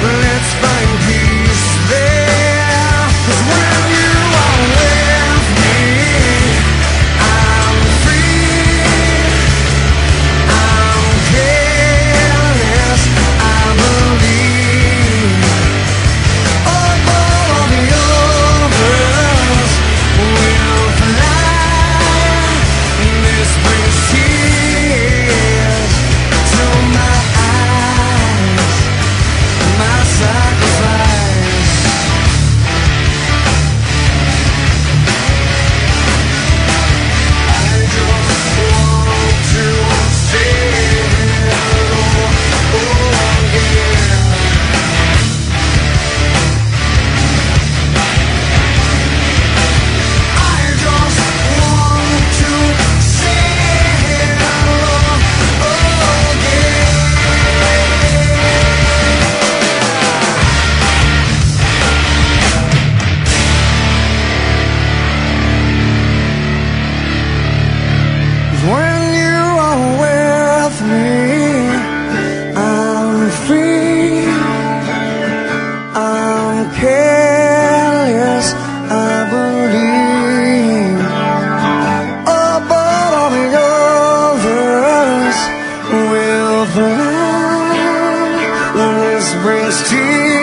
let's find peace there. 'Cause when you are with me, I'm free, I'm careless, I believe. All of the others will fly. This brings tears to my eyes, my sacrifice. I just want to say hello again. I just want to say hello again. When you are with me, I'm free, I'm careless, I believe. Above all the others will fly. This brings tears